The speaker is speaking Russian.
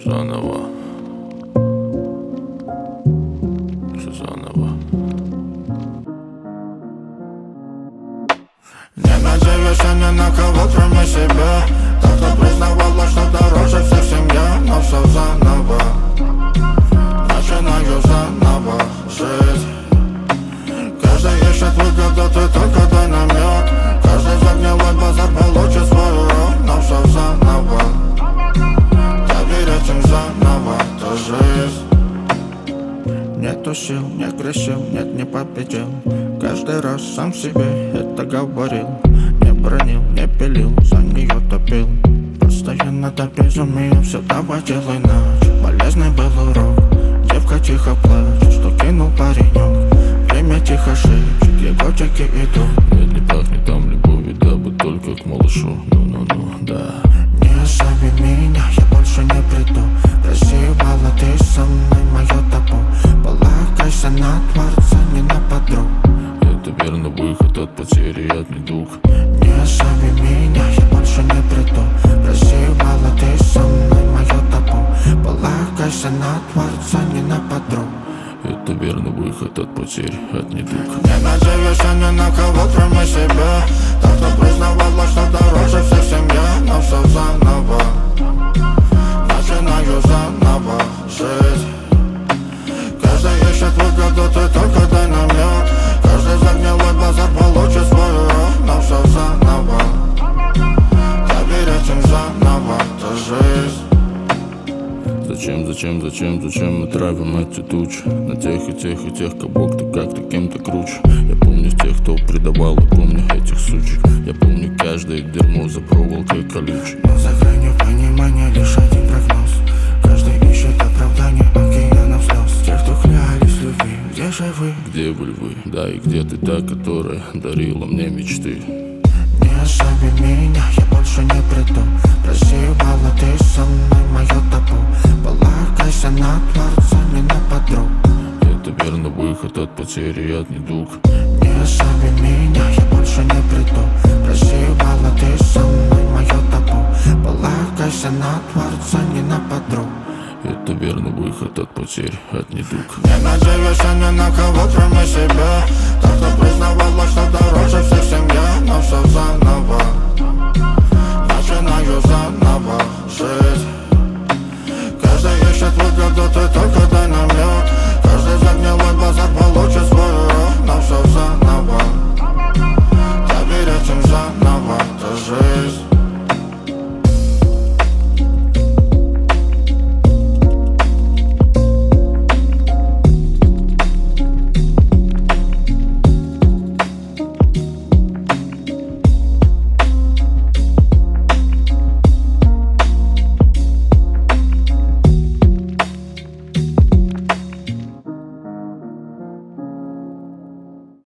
Заново. Все заново. Не надеюсь ни на кого, кроме себя. Так кто признавала, что дороже всех семья. Но все заново. Начинаю заново жить. Каждый ищет выгоду, ты только дай намек. Каждый загнилой базар получит свой урок. Но все заново. Доверять им заново, это жизнь. Нету сил, не грешил, нет, не победил. Каждый раз сам себе это говорил. Не бронил, не пилил, за нее топил. Постоянно до безумия, все давай делай иначе. Полезный был урок, девка тихо плачет, что кинул паренек. Время тихо шепчет, его чеки идут. Нет, не пахнет там любовью, дабы только к малышу. Ну-ну-ну, да. Не остави меня, я больше не приду. Прозевала ты со мной мое табу. Полагайся на Творца, не на подруг. Это верно выход от потери, от недуг. Не остави меня, я больше не приду. Прозевала ты со мной мое табу. Полагайся на Творца, не на подруг. Это верно выход от потерь, от недуг. Не надеюсь ни на кого, кроме себя. Так кто признавала, что дороже всех семья. Но все заново. Начинаю заново жить. Каждый ищет выгоду, ты только дай намек. Каждый загнилой базар получит свой урок. Но все заново. Доверять им заново, это жизнь. Зачем мы травим эти тучи? На тех и тех, кого ты как-то кем-то круче. Я помню тех, кто предавал, и помню этих сучек. Я помню каждое дерьмо за проволокой колючей. Но за гранью понимания лишь один прогноз. Каждый ищет оправдание океанов слез. Те, кто клялись любви, где же вы? Где вы львы? Да, и где ты та, которая дарила мне мечты? Не остави меня, я больше не приду. Прозевала ты со мной мое табу. Полагайся на Творца, не на подруг. Это верно выход от потери, от недуг. Не остави меня, я больше не приду. Прозевала ты со мной мое табу. Полагайся на Творца, не на подруг. Это верно выход от потерь, от недуг. Не надеюсь ни на кого, кроме себя. Так кто признавала, что дороже всех семья. Но все заново.